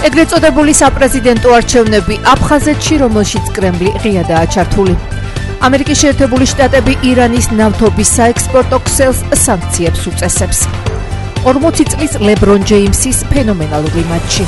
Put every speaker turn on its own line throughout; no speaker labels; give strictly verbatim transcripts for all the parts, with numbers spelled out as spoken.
ეგრეთ წოდებული საპრეზიდენტო არჩევნები აფხაზეთში, რომელშიც კრემლი ღიადაა ჩართული. ამერიკის შეერთებული შტატები ირანის ნავთობის საექსპორტო ქსელს სანქციებს უწესებს. ორმოცი წლის ლებრონ ჯეიმსის ფენომენალური მატჩი.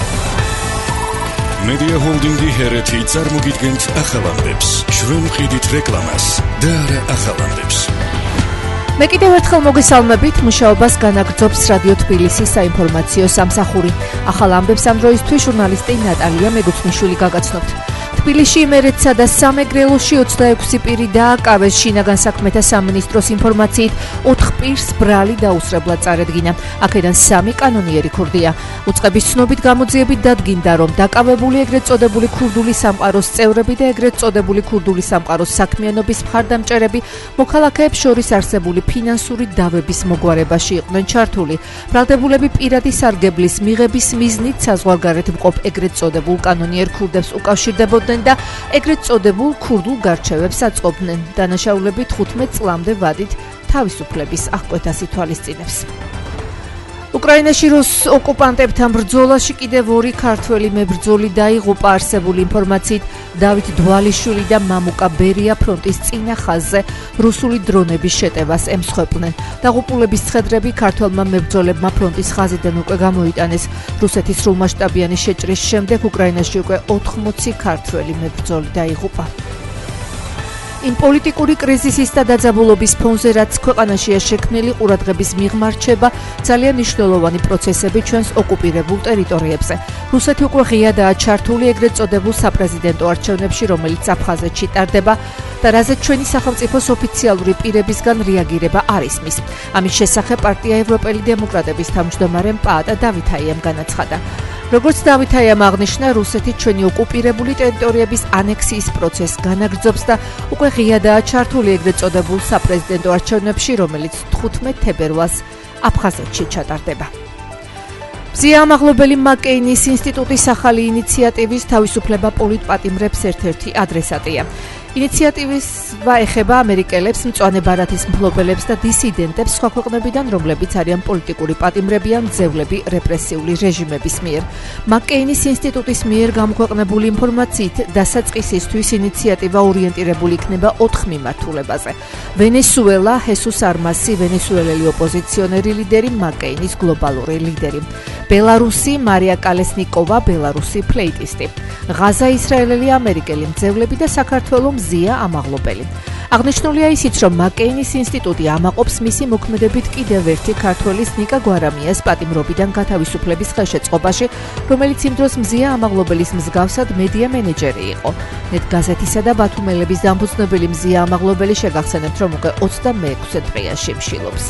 Media Holdingi Hereti წარმოგიდგენთ ახალამდებს, ჩვენ ვყიდით რეკლამას და არა ახალამდებს.
მე კიდევ ერთხელ მოგესალმებით, მუშაობას განაგრძობს რადიო თბილისის საინფორმაციო სამსახური. ახალ ამბებს ამ დროისთვის ჟურნალისტი ნატალია მეგუცნიშვილი გაგაცნობთ. თბილისში იმერეთსა და სამეგრელოში ოცდაექვსი პირი დააკავეს. შინაგან საქმეთა სამინისტროს ინფორმაციით ოთხ პირს ბრალი დაუსრებლად წარედგინა. აქედან სამი კანონიერი ქურდია. უწყების ცნობით გამოძიებით დადგინდა, რომ დაკავებული ეგრეთ წოდებული ქურდული სამყაროს წევრები და ეგრეთ წოდებული ქურდული სამყაროს საქმიანობის მხარდამჭერები მოქალაქეებს შორის არსებული ფინანსური დავების მოგვარებაში იყვნენ ჩართული. ბრალდებულები პირადი სარგებლის მიღების მიზნით საზღვარგარეთ მყოფ ეგრეთ წოდებულ კანონიერ ქურდებს უკავშირდებოდნენ და ეგრეთ წოდებულ ქურდულ გარჩევებს აწყობდნენ. დანაშაულები თხუთმეტ წლამდე ვადით თავისუფლების აღკვეთას ითვალისწინებს. უკრაინაში რუს ოკუპანტებთან ბრძოლაში კიდევ ორი ქართველი მებრძოლი დაიღუპა. არსებული ინფორმაციით დავით დვალიშვილი და მამუკა ბერია ფრონტის წინა ხაზზე რუსული დრონების შეტევას ემსხვერპლნენ. დაღუპულების ცხედრები ქართველმა მებრძოლებმა ფრონტის ხაზიდან უკვე გამოიტანეს. რუსეთის სრულმასშტაბიანი შეჭრის შემდეგ უკრაინაში უკვე ოთხმოცი ქართველი მებრძოლი დაიღუპა. იმ პოლიტიკური კრიზისის და დაძაბულობის ფონზე, რაც ქვეყანაშია შექმნილი ყურადღების მიღმა რჩება ძალიან მნიშვნელოვანი პროცესები ჩვენს ოკუპირებულ ტერიტორიებზე. რუსეთი უკვე ღიადაა ჩართული ეგრეთ წოდებულ საპრეზიდენტო არჩევნებში, რომელიც აფხაზეთში ტარდება და რაზეც ჩვენი სახელმწიფოს ოფიციალური პირებისგან რეაგირება არ ისმის. ამის შესახებ პარტია ევროპელი დემოკრატების თავმჯდომარემ პაატა დავითაიამ განაცხადა. როგორც დავითაიამ აღნიშნა, რუსეთი ჩვენი ოკუპირებული ტერიტორიების ანექსიის პროცესს განაგრძობს და უკვე ღიადაა ჩართული ეგრეთ წოდებულ საპრეზიდენტო არჩევნებში, რომელიც თხუთმეტ თებერვალს აფხაზეთში ჩატარდება. მზია ამაღლობელი მაკეინის ინსტიტუტის ახალი ინიციატივის თავისუფლება პოლიტპატიმრებს ერთ-ერთი ადრესატია. ინიციატივის ეხება ამერიკელებს, მწვანე ბარათის მფლობელებს და დისიდენტებს სხვა ქვეყნებიდან, რომლებიც არიან პოლიტიკური პატიმრები ან ძევლები რეპრესიული რეჟიმების მიერ. მაკეინის ინსტიტუტის მიერ გამოქვეყნებული ინფორმაციით, დასაწყისისთვის ინიციატივა ორიენტირებული იქნება ოთხ მიმართულებაზე. ვენესუელა, ჰესუს არმასი, ვენესუელელი ოპოზიციონერი ლიდერი, მაკეინის გლობალური ლიდერი. ბელარუსი, მარია კალესნიკოვა, ბელარუსი ფლეიტისტი. ღაზა, ისრაელელი ამერიკელი მძევლები და საქართველოს მზია ამაღლობელი. აღნიშნულია ისიც, რომ მაკეინის ინსტიტუტი ამაყობს მისი მოქმედებით კიდევ ერთი ქართველის ნიკა გვარამიას პატიმრობიდან გათავისუფლების ხელშეწყობაში, რომელიც იმ დროს მზია ამაღლობელის მსგავსად მედია მენეჯერი იყო. ნეტ გაზეთისა და ბათუმელების დამფუძნებელი მზია ამაღლობელი შეგახსენებთ, რომ უკვე ოცდამეექვსე დღეა შემშილობს.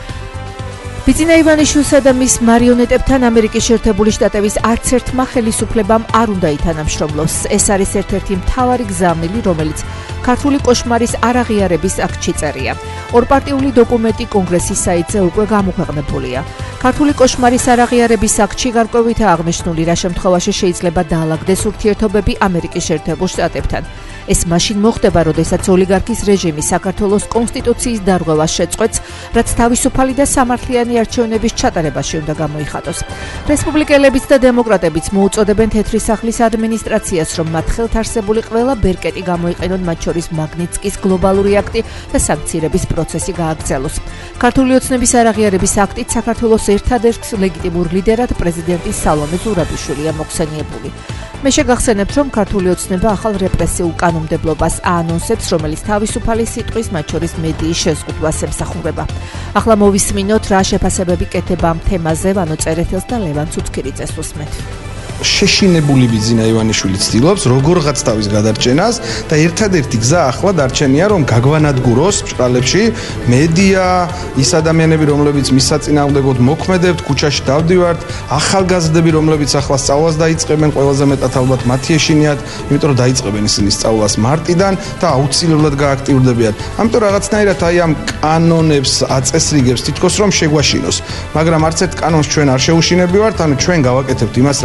ბიძინა ივანიშვილსა და მის მარიონეტებთან ამერიკის შეერთებული შტატების არც ერთმა ხელისუფლებამ არ უნდა ითანამშრომლოს. ეს არის ერთ-ერთი მთავარი გზავნილი, რომელიც ქართული კოშმარის არაღიარების აქტში წერია. ორპარტიული დოკუმენტი კონგრესის საიტზე უკვე გამოქვეყნებულია. ქართული კოშმარის არაღიარების აქტში გარკვევითაა აღნიშნული, რა შემთხვევაში შეიძლება დაალაგდეს ურთიერთობები ამერიკის შეერთებულ შტატებთან. ეს მაშინ მოხდება, როდესაც ოლიგარქის რეჟიმი საქართველოს კონსტიტუციის დარღვევას შეწყვეტს, რაც თავისუფალი და სამართლიანი არჩევნების ჩატარებაში უნდა გამოიხატოს. რესპუბლიკელებიც და დემოკრატებიც მოუწოდებენ თეთრი სახლის ადმინისტრაციას, რომ მათ ხელთ არსებული ყველა ბერკეტი გამოიყენონ, მათ შორის მაგნიცკის გლობალური აქტი და სანქცირების პროცესი გააგრძელოს. ქართული ოცნების არაღიარების აქტით საქართველოს ერთადერთ ლეგიტიმურ ლიდერად პრეზიდენტი სალომე ზურაბიშვილია მოხსენიებული. მე შეგახსენებთ, რომ ქართული ოცნება ახალ რეპრესიულ კანონმდებლობას აანონსებს, რომელიც თავისუფალი სიტყვის, მათ შორის მედიის შეზღუდვას ემსახურება. ახლა მოვისმინოთ, რა შეფასებები კეთება ამ თემაზე, ვანო წერეთელს და ლევან ცუცქირიძეს უსმენთ.
შეშინებული ბიძინა ივანიშვილი ცდილობს როგორღაც თავის გადარჩენას და ერთადერთი გზა ახლა დარჩენია, რომ გაგვანადგუროს ბრალებში მედია, ის ადამიანები, რომლებიც მის საწინააღმდეგოდ მოქმედებთ, ქუჩაში დავდივართ, ახალგაზრდები, რომლებიც ახლა სწავლას დაიწყებენ, ყველაზე მეტად ალბათ მათი ეშინიათ, იმიტომ რომ დაიწყებენ ისინი სწავლას მარტიდან და აუცილებლად გააქტიურდებიან. ამიტომ რაღაცნაირად აი ამ კანონებს აწესრიგებს თითქოს რომ შეგვაშინოს, მაგრამ არც ერთ კანონს ჩვენ არ შეუშინებივართ, ანუ ჩვენ გავაკეთებთ იმას, რასაც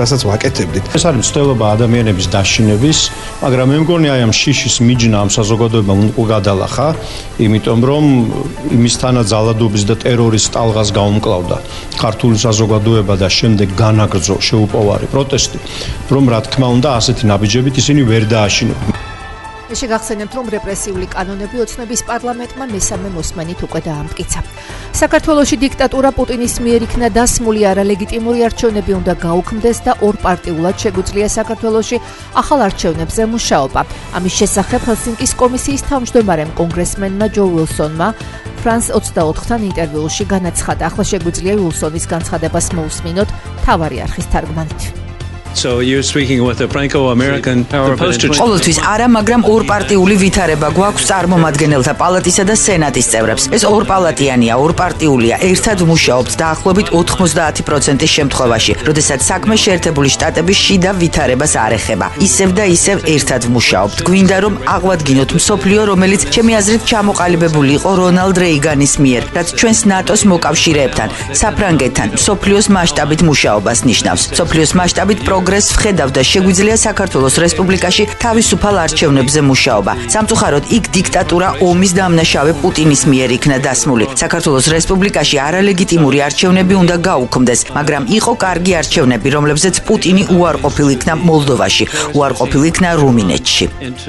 ვაკეთებდით.
ეს არის მცდელობა ადამიანების დაშინების, მაგრამ მე მგონი აი ამ შიშის მიჯნა ამ საზოგადოებამ უკვე გადალახა, იმიტომ რომ იმისთანაც ძალადობის და ტერორის ტალღას გაუმკლავდა ქართული საზოგადოება და შემდეგ განაგრძო შეუპოვარი პროტესტი, რომ რა თქმა უნდა ასეთი ნაბიჯებით ისინი ვერ დააშინებდნენ.
შეგახსენებთ, რომ რეპრესიული კანონები ოცნების პარლამენტმა მესამე მოსმენით უკვე დაამტკიცა. საქართველოში დიქტატურა პუტინის მიერ იქნა დასმული, არალეგიტიმური არჩევნები უნდა გაუქმდეს და ორპარტიულად შეგვიძლია საქართველოში ახალ არჩევნებზე მუშაობა. ამის შესახებ ჰელსინკის კომისიის თავმჯდომარემ კონგრესმენმა ჯო უილსონმა ფრანს ოცდაოთხთან ინტერვიუში განაცხადა. ახლა შეგვიძლია უილსონის განცხადებას მოусმინოთ თავარი არხის თარგმანით.
So you're speaking with a Franco-American poster.
ყოველთვის არა, მაგრამ ორპარტიული ვითარება გვაქვს წარმომადგენელთა პალატისა და სენატის წევრებს. ეს ორპალატიანია, ორპარტიულია, ერთად მუშაობთ დაახლოებით ოთხმოცდაათი პროცენტის შემთხვევაში, როდესაც საქმე შეერთებული შტატების შიდა ვითარებას არ ეხება. ისევ და ისევ ერთად მუშაობთ. გვინდა რომ აღვადგინოთ მსოფლიო, რომელიც ჩემი აზრით ჩამოყალიბებული იყო რონალდ რეიგანის მიერ, რაც ჩვენს ნატოს მოკავშირეებთან, საფრანგეთთან, მსოფლიოს მასშტაბით მუშაობას ნიშნავს. მსოფლიოს მასშტაბით პროგრესს ვხედავ და შეგვიძლია საქართველოს რესპუბლიკაში თავისუფალ არჩევნებზე მუშაობა. სამწუხაროდ იქ დიქტატურა ომის დამნაშავე პუტინის მიერ იქნა დასმული. საქართველოს რესპუბლიკაში არალეგიტიმური არჩევნები უნდა გაუქმდეს, მაგრამ იყო კარგი არჩევნები, რომლებზეც პუტინი უარყოფილ იქნა მოლდოვაში, უარყოფილ იქნა რუმინეთში.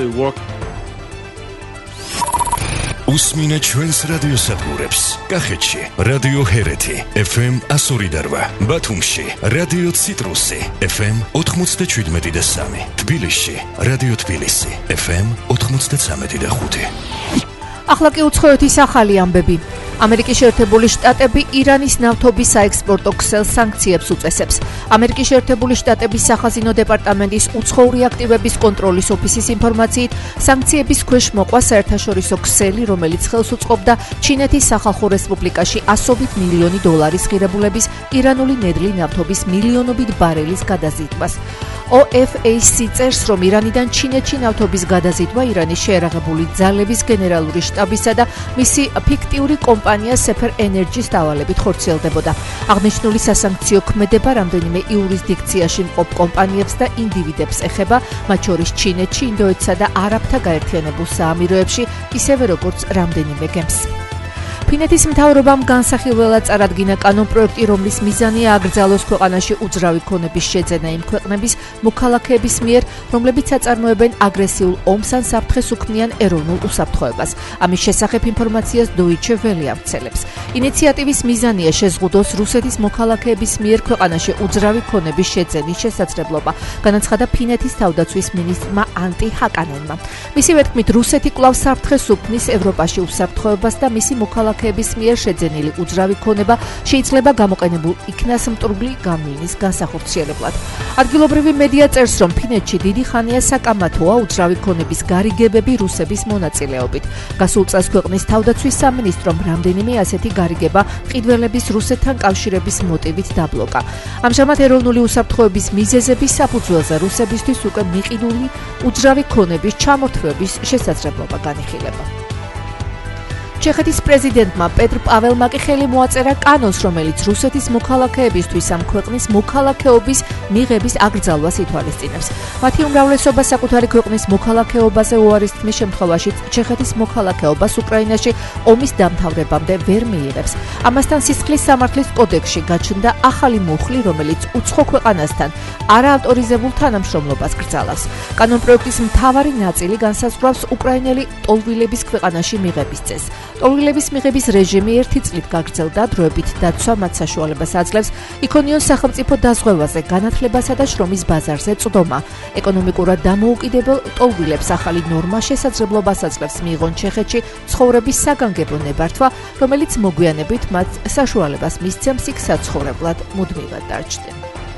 უსმინე ჩვენს რადიოსადგურებს. კახეთში რადიო ჰერეთი ეფ ემ ასორი და რვა, ბათუმში რადიო ციტრუსი ეფ ემ ოთხმოცდაშვიდმეტი და სამი, თბილისში რადიო თბილისი ეფ ემ ოთხმოცდაცამეტი და ხუთი.
ახლა კი უცხოეთის ახალი ამბები. ამერიკის შეერთებული შტატები ირანის ნავთობის საექსპორტო ქსელ სანქციებს უწესებს. ამერიკის შეერთებული შტატების სახაზინო დეპარტამენტის უცხოური აქტივების კონტროლის ოფისის ინფორმაციით, სანქციების ქვეშ მოყვა საერთაშორისო ქსელი, რომელიც ხელს უწყობდა ჩინეთის სახალხო რესპუბლიკაში ასობით მილიონი დოლარის ღირებულების ირანული ნედლი ნავთობის მილიონობით ბარელის გადაზიდვას. ო ეფ эй სი წერს, რომ ირანიდან ჩინეთში ნავთობის გადაზიდვა ირანის შეერაღებული ძალების გენერალური შტაბისა და მისი ფიქტიური კომპანია Sefer Energy-ს დავალებით ხორციელდებოდა. აღნიშნული სასანქციო ქმედება რამდენიმე იურისდიქციაში მყოფ კომპანიებს და ინდივიდებს ეხება, მათ შორის ჩინეთში, ინდოეთსა და არაბთა გაერთიანებულ საამიროებში, ისევე როგორც რამდენიმე გემს. ფინეთის მთავრობამ განსახილველად წარადგინა კანონპროექტი, რომლის მიზანია აკრძალოს ქვეყანაში უძრავი ქონების შეძენა იმ ქვეყნების მოქალაქეების მიერ, რომლებიც აწარმოებენ აგრესიულ ომს ან საფრთხეს უქმნიან ეროვნულ უსაფრთხოებას. ამის შესახებ ინფორმაციას Deutsche Welle ავრცელებს. ინიციატივის მიზანია შეზღუდოს რუსეთის მოქალაქეების მიერ ქვეყანაში უძრავი ქონების შეძენის შესაძლებლობა, განაცხადა ფინეთის თავდაცვის მინისტრმა ანტი ჰაკანენმა. მისივე თქმით, რუსეთი კვლავ საფრთხეს უქმნის ევროპაში უსაფრთხოებას და მისი მოქალაქეების მიერ შეძენილი უძრავი ქონება შეიძლება გამოყენებულ იქნას მტრული გამლინის განსახორციელებლად. ადგილობრივი მედია წერს, რომ ფინეთში დიდი ხანია საკამათოა უძრავი ქონების გარიგებები რუსების მონაწილეობით. გასულ წელს ქვეყნის თავდაცვის სამინისტრომ რამდენიმე ასეთი გარიგება მყიდველების რუსეთთან კავშირების მოტივით დაბლოკა. ამჟამად ეროვნული უსაფრთხოების მიზეზების საფუძველზე რუსებისთვის უკვე მიყიდული უძრავი ქონების ჩამორთმევის შესაძლებლობა განიხილება. ჩეხეთის პრეზიდენტმა პეტრ პაველმა კი ხელი მოაწერა კანონს, რომელიც რუსეთის მოქალაქეებისთვის ამ ქვეყნის მოქალაქეობის მიღების აკრძალვას ითვალისწინებს. მათი უმრავლესობა საკუთარი ქვეყნის მოქალაქეობაზე უარის თქმის შემთხვევაშიც ჩეხეთის მოქალაქეობას უკრაინაში ომის დამთავრებამდე ვერ მიიღებს. ამასთან სისხლის სამართლის კოდექსში გაჩნდა ახალი მუხლი, რომელიც უცხო ქვეყანასთან არაავტორიზებულ თანამშრომლობას კრძალავს. კანონპროექტის მთავარი ნაწილი განსაზღვრავს უკრაინელი ტოლვილების ქვეყანაში მიღების წესს. ტოლვილების მიღების რეჟიმი ერთი წლით გაგრძელდა, დროებით დაცვა მათ საშუალებას აძლევს იქონიონ სახელმწიფო დაზღვევაზე, განათლებასა და შრომის ბაზარზე წვდომა. ეკონომიკურად დამოუკიდებელ ტოლვილებს ახალი ნორმა შესაძლებლობას აძლევს მიიღონ ჩეხეთში ცხოვრების საგანგებო ნებართვა, რომელიც მოგვიანებით მათ საშუალებას მისცემს იქ საცხოვრებლად მუდმივად დარჩნენ.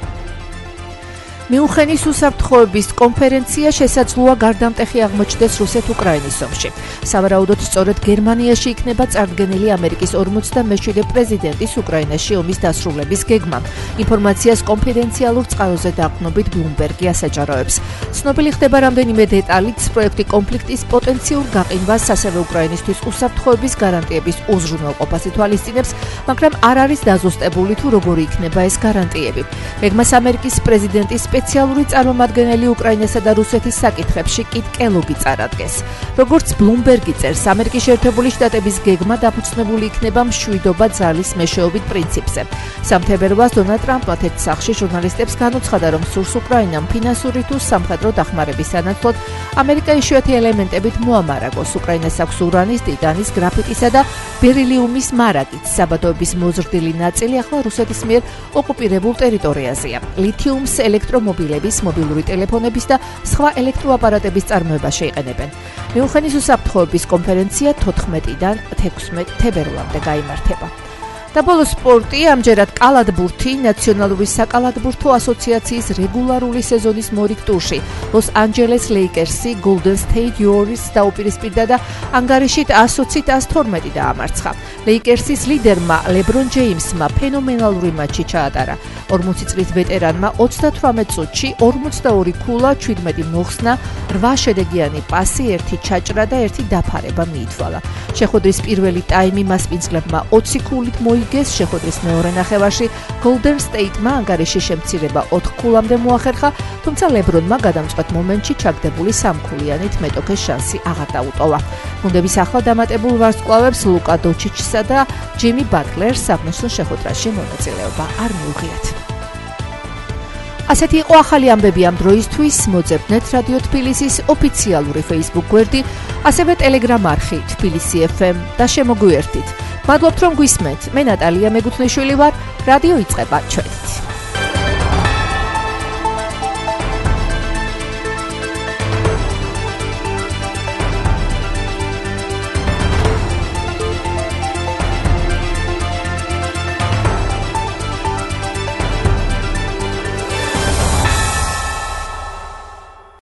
მიუნხენის უსაფრთხოების კონფერენცია შესაძლოა გარდამტეხი აღმოჩნდეს რუსეთ-უკრაინის ომში. სავარაუდოდ სწორედ გერმანიაში იქნება წარდგენილი ამერიკის ორმოცდამეშვიდე პრეზიდენტის უკრაინაში ომის დასრულების გეგმა. ინფორმაციას კონფიდენციალურ წყაროზე დაყრდნობით ბლუმბერგი ასაჯაროებს. ცნობილი ხდება რამდენიმე დეტალიც პროექტი კონფლიქტის პოტენციურ გაყინვას, ასევე უკრაინისთვის უსაფრთხოების გარანტიების უზრუნველყოფას ითვალისწინებს, მაგრამ არ არის დაზუსტებული თუ როგორი იქნება ეს გარანტიები. გეგმას ამერიკის პრეზიდენტის სპეციალური წარმომადგენელი უკრაინასა და რუსეთის საკითხებში კით კელოგი წარადგეს. როგორც ბლუმბერგი წერს, ამერიკის შეერთებული შტატების გეგმა დაფუძნებული იქნება მშვიდობა ძალის მეშვეობით პრინციპზე. სამთებერვალს დონალდ ტრამპმა ერთ სახლში ჟურნალისტებს განუცხადა, რომ სურს უკრაინამ ფინანსური თუ სამხედრო დახმარების სანაცვლოდ ამერიკა იშვიათი ელემენტებით მოამარაგოს. უკრაინას აქვს ურანის, ტიტანის, გრაფიტისა და ბერილიუმის მარაგით. საბადოების მოზრდილი ნაწილი ახლა რუსეთის მიერ ოკუპირებულ ტერიტორიაზეა. ლითიუმს ელექტრომობილების, მობილური ტელეფონების და სხვა ელექტროაპარატების წარმოება შეიყენებენ. მიუხედავად უსაფრთხოების კონფერენცია თოთხმეტიდან თექვსმეტ თებერვლამდე გაიმართება. და ბოლო სპორტი, ამჯერად კალათბურთი ნაციონალური საკალათბურთო ასოციაციის რეგულარული სეზონის მორიგ ტურში. ლოს-ანჯელეს ლეიკერსი Golden State Warriors დაუპირისპირდა და ანგარიშით ასოცით ასი თორმეტი დაამარცხა. ლეიკერსის ლიდერმა ლებრონ ჯეიმსმა ფენომენალური მატჩი ჩაატარა. ორმოცი წლის ვეტერანმა ოცდათვრამეტ წუთში ორმოცდაორი ქულა, შვიდმეტი მოხსნა, რვა შედეგიანი პასი, ერთი ჩაჭრა და ერთი დაფარება მიითვალა. შეხვედრის პირველი ტაიმი მასპინძლებმა ოცი ქულით მოიგეს, შეხვედრის მეორე ნახევარში Golden State-მა ანგარიშის შემცირება ოთხ ქულამდე მოახერხა, თუმცა ლებრონმა გადამწყვეტ მომენტში ჩაგდებული სამქულიანით მეტოქეს შანსი აღარ დაუტოვა. გუნდების ახლა დამატებულ ვარსკვლავებს ლუკა დოჩიჩსა და ჯიმი ბატლერს საგნოსო შეხვედრაში მონაწილეობა არ მიუღიათ. ასეთი იყო ახალი ამბები ამ დროისთვის. მოძებნეთ რადიო თბილისის ოფიციალური Facebook გვერდი, ასევე Telegram არხი თბილისი ეფ ემ და შემოგვიერთდით. მადლობთ რომ გვისმენთ. მე ნატალია მეგუთმიშვილი ვარ. რადიო იწყება ჩვენ.